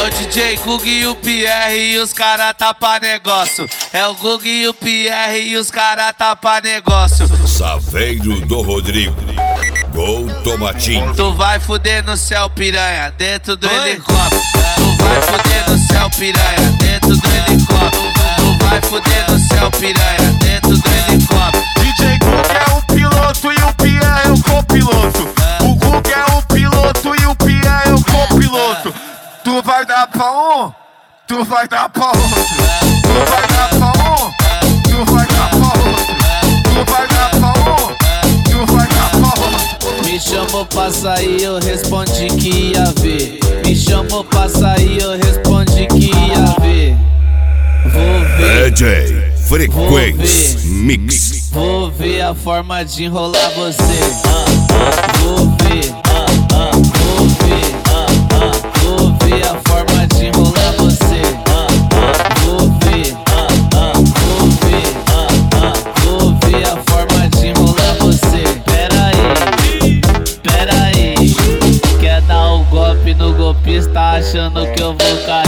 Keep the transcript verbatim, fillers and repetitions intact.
o D J Gug e o Pierre e os cara tá pra negócio. É o Gug e o Pierre e os cara tá pra negócio. Saveiro do Rodrigo, Gol Tomatinho. Tu vai fuder no céu, piranha, dentro do helicóptero. Tu vai fuder no céu, piranha, dentro do helicóptero. Tu vai fuder no céu, piranha, dentro do helicóptero. D J Gug é o piloto e o Pierre é o copiloto. O Gug é o piloto e o Pierre é o copiloto. Tu vai dar pra um, tu vai dar pra outro. Tu vai dar pra um, tu vai dar pra outro. Tu vai dar pra um, tu vai dar pra outro. Me chamou pra sair, eu respondi que ia ver. Me chamou pra sair, eu respondi que ia ver. Vou ver, D J Frequência Mix. vou ver a forma de enrolar você. Vou ver, vou ver, vou ver a forma de enrolar você. Vou ver, vou ver, vou ver a forma de enrolar você. Pera aí, pera aí, quer dar um golpe no golpista achando que eu vou cair?